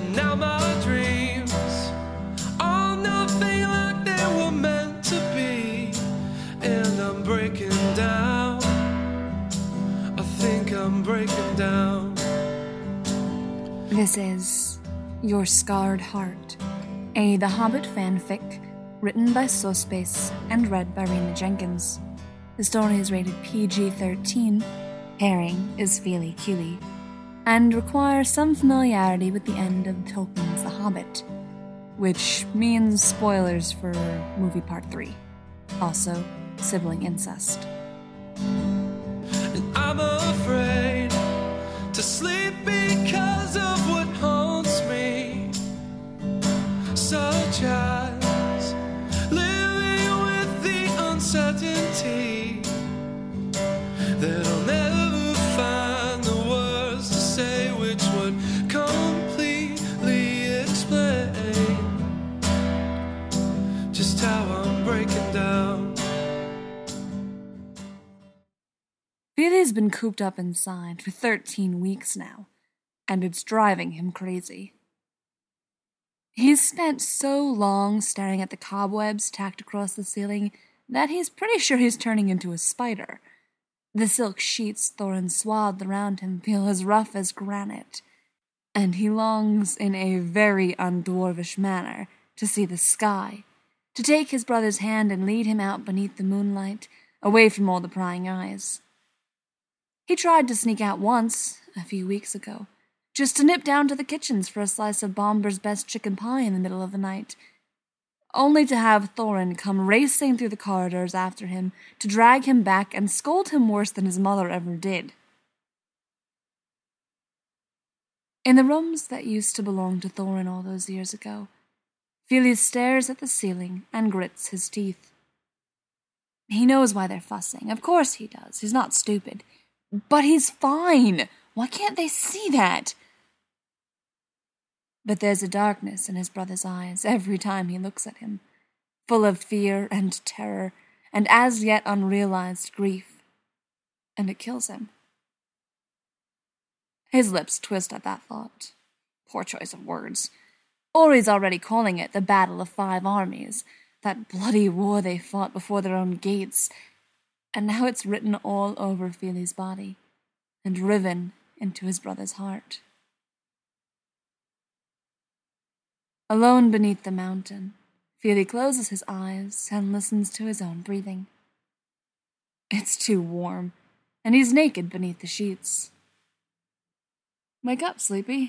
now my dreams are nothing like they were meant to be, and I'm breaking down. I think I'm breaking down. This is Your Scarred Heart, a The Hobbit fanfic written by Sospace and read by Rena Jenkins. The story is rated PG-13, pairing is Fili Kili, and requires some familiarity with the end of Tolkien's The Hobbit, which means spoilers for movie part 3. Also, sibling incest. And I'm afraid to sleep because of what haunts me, such as living with the uncertainty that I'll never find the words to say which would completely explain just how I'm breaking down. Fili's been cooped up inside for 13 weeks now, and it's driving him crazy. He's spent so long staring at the cobwebs tacked across the ceiling that he's pretty sure he's turning into a spider. The silk sheets Thorin swathed around him feel as rough as granite, and he longs in a very undwarvish manner to see the sky, to take his brother's hand and lead him out beneath the moonlight, away from all the prying eyes. He tried to sneak out once, a few weeks ago, just to nip down to the kitchens for a slice of Bomber's best chicken pie in the middle of the night, only to have Thorin come racing through the corridors after him to drag him back and scold him worse than his mother ever did. In the rooms that used to belong to Thorin all those years ago, Fili stares at the ceiling and grits his teeth. He knows why they're fussing. Of course he does. He's not stupid. But he's fine. Why can't they see that? But there's a darkness in his brother's eyes every time he looks at him, full of fear and terror and as yet unrealized grief, and it kills him. His lips twist at that thought. Poor choice of words. Ori's already calling it the Battle of 5 Armies, that bloody war they fought before their own gates, and now it's written all over Fili's body and riven into his brother's heart. Alone beneath the mountain, Fili closes his eyes and listens to his own breathing. It's too warm, and he's naked beneath the sheets. Wake up, sleepy.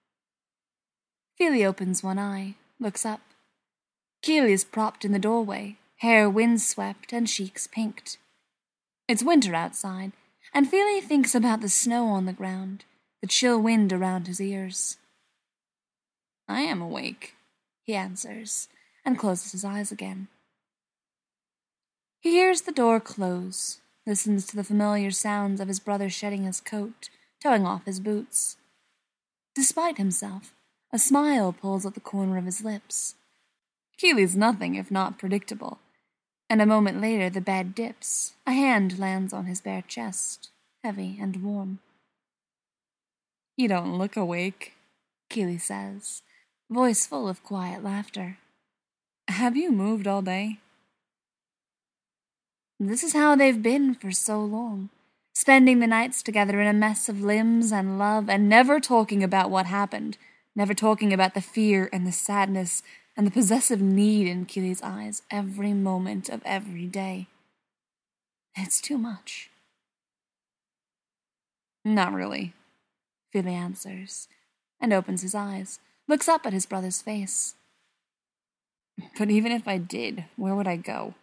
Fili opens one eye, looks up. Kili is propped in the doorway, hair windswept and cheeks pinked. It's winter outside, and Fili thinks about the snow on the ground, the chill wind around his ears. I am awake, he answers, and closes his eyes again. He hears the door close, listens to the familiar sounds of his brother shedding his coat, towing off his boots. Despite himself, a smile pulls at the corner of his lips. Kili's nothing if not predictable, and a moment later the bed dips. A hand lands on his bare chest, heavy and warm. You don't look awake, Kili says, voice full of quiet laughter. Have you moved all day? This is how they've been for so long, spending the nights together in a mess of limbs and love and never talking about what happened, never talking about the fear and the sadness and the possessive need in Kili's eyes every moment of every day. It's too much. Not really, Fili answers, and opens his eyes, looks up at his brother's face. But even if I did, where would I go?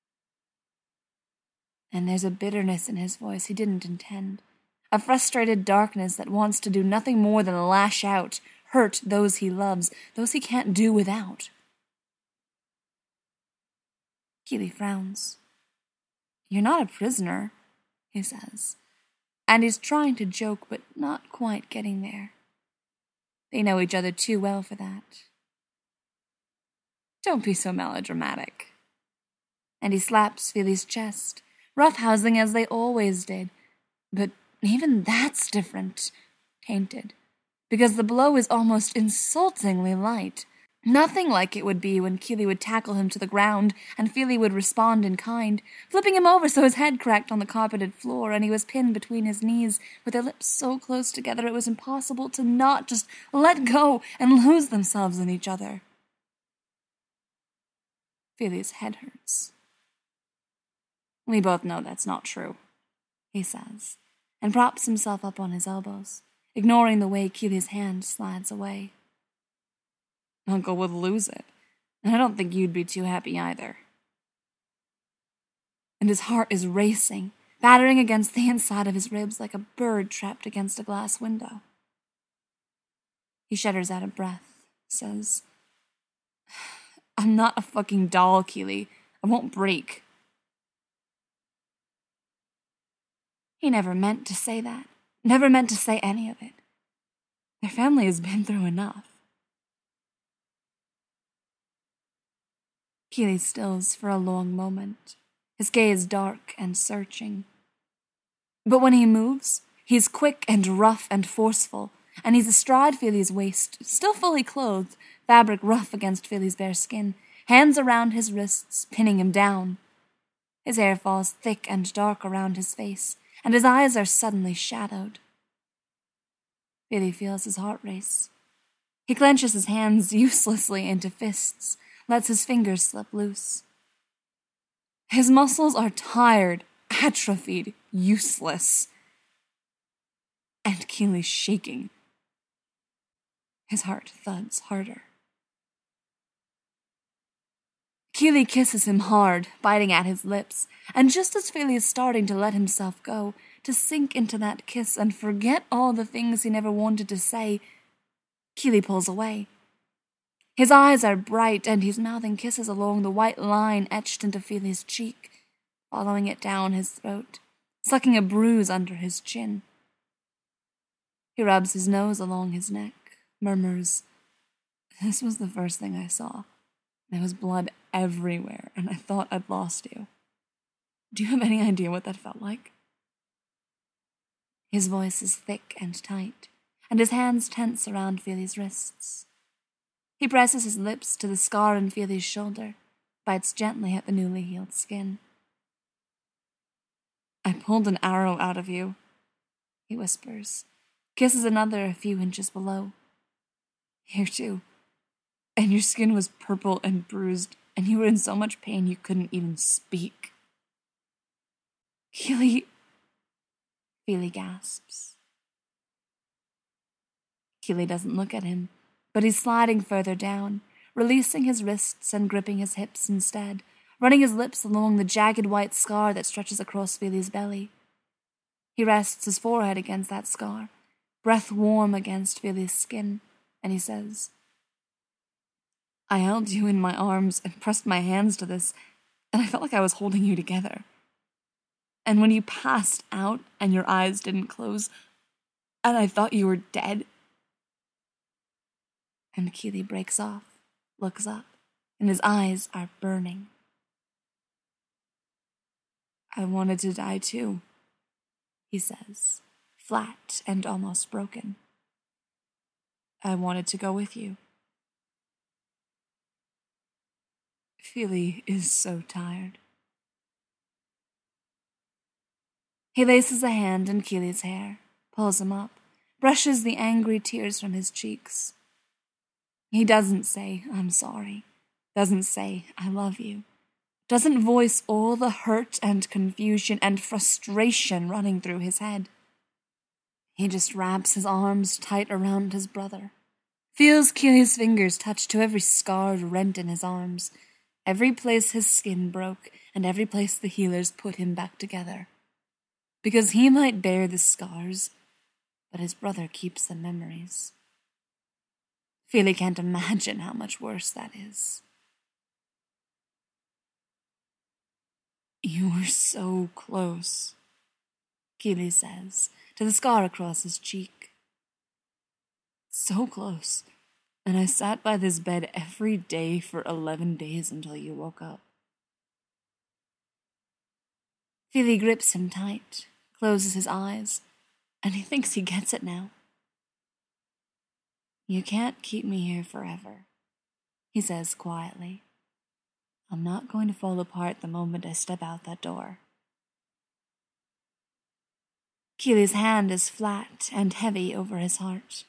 And there's a bitterness in his voice he didn't intend, a frustrated darkness that wants to do nothing more than lash out, hurt those he loves, those he can't do without. Kili frowns. You're not a prisoner, he says, and he's trying to joke but not quite getting there. They know each other too well for that. Don't be so melodramatic. And he slaps Fili's chest, roughhousing as they always did, but even that's different, tainted, because the blow is almost insultingly light. Nothing like it would be when Keely would tackle him to the ground and Feely would respond in kind, flipping him over so his head cracked on the carpeted floor and he was pinned between his knees with their lips so close together it was impossible to not just let go and lose themselves in each other. Feely's head hurts. We both know that's not true, he says, and props himself up on his elbows, ignoring the way Keely's hand slides away. Uncle would lose it, and I don't think you'd be too happy either. And his heart is racing, battering against the inside of his ribs like a bird trapped against a glass window. He shudders out of breath, says, I'm not a fucking doll, Keely. I won't break. He never meant to say that, never meant to say any of it. Their family has been through enough. Keely stills for a long moment, his gaze dark and searching. But when he moves, he's quick and rough and forceful, and he's astride Feely's waist, still fully clothed, fabric rough against Feely's bare skin, hands around his wrists, pinning him down. His hair falls thick and dark around his face, and his eyes are suddenly shadowed. Feely feels his heart race. He clenches his hands uselessly into fists, lets his fingers slip loose. His muscles are tired, atrophied, useless. And Keely's shaking. His heart thuds harder. Keely kisses him hard, biting at his lips, and just as Feely is starting to let himself go, to sink into that kiss and forget all the things he never wanted to say, Keely pulls away. His eyes are bright, and he's mouthing kisses along the white line etched into Feely's cheek, following it down his throat, sucking a bruise under his chin. He rubs his nose along his neck, murmurs, This was the first thing I saw. There was blood everywhere, and I thought I'd lost you. Do you have any idea what that felt like? His voice is thick and tight, and his hands tense around Feely's wrists. He presses his lips to the scar in Feely's shoulder, bites gently at the newly healed skin. I pulled an arrow out of you, he whispers, kisses another a few inches below. Here too. And your skin was purple and bruised, and you were in so much pain you couldn't even speak. Feely gasps. Keely doesn't look at him, but he's sliding further down, releasing his wrists and gripping his hips instead, running his lips along the jagged white scar that stretches across Feely's belly. He rests his forehead against that scar, breath warm against Feely's skin, and he says, I held you in my arms and pressed my hands to this, and I felt like I was holding you together. And when you passed out and your eyes didn't close, and I thought you were dead. And Keely breaks off, looks up, and his eyes are burning. I wanted to die too, he says, flat and almost broken. I wanted to go with you. Feely is so tired. He laces a hand in Keely's hair, pulls him up, brushes the angry tears from his cheeks. He doesn't say, I'm sorry, doesn't say, I love you, doesn't voice all the hurt and confusion and frustration running through his head. He just wraps his arms tight around his brother, feels Keely's fingers touch to every scarred rent in his arms, every place his skin broke, and every place the healers put him back together. Because he might bear the scars, but his brother keeps the memories. Feely can't imagine how much worse that is. You were so close, Keely says, to the scar across his cheek. So close, and I sat by this bed every day for 11 days until you woke up. Feely grips him tight, closes his eyes, and he thinks he gets it now. You can't keep me here forever, he says quietly. I'm not going to fall apart the moment I step out that door. Keely's hand is flat and heavy over his heart.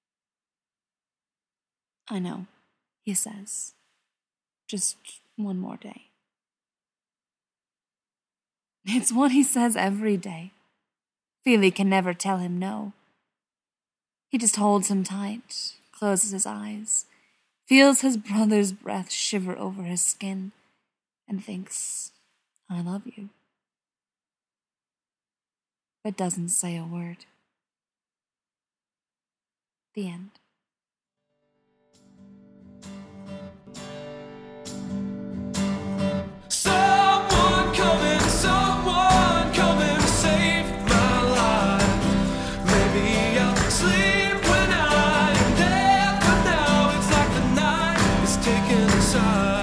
I know, he says. Just one more day. It's what he says every day. Feely can never tell him no. He just holds him tight, closes his eyes, feels his brother's breath shiver over his skin, and thinks, I love you. But doesn't say a word. The end. Someone come and save my life. Maybe I'll sleep when I'm dead, but now it's like the night is taking aside.